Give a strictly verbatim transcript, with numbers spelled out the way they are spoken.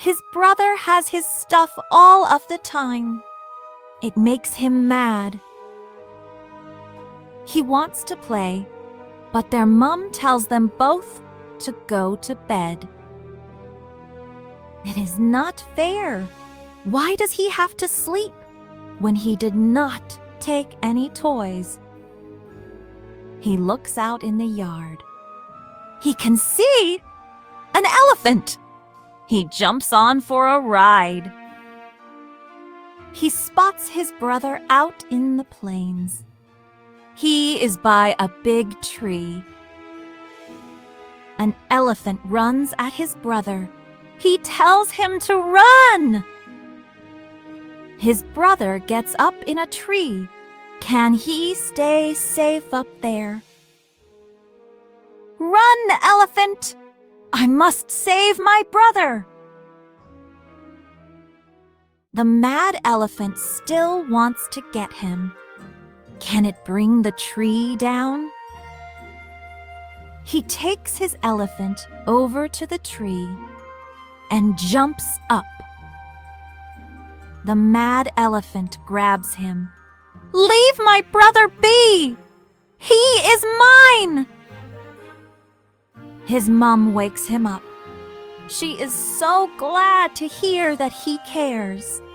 His brother has his stuff all of the time. It makes him mad. He wants to play, but their mom tells them both to go to bed. It is not fair. Why does he have to sleep when he did not take any toys? He looks out in the yard. He can see an elephant. He jumps on for a ride. He spots his brother out in the plains. He is by a big tree. An elephant runs at his brother. He tells him to run. His brother gets up in a tree. Can he stay safe up there? Run, elephant! I must save my brother! The mad elephant still wants to get him. Can it bring the tree down? He takes his elephant over to the tree and jumps up. The mad elephant grabs him. Leave my brother be! He is mine! His mom wakes him up. She is so glad to hear that he cares.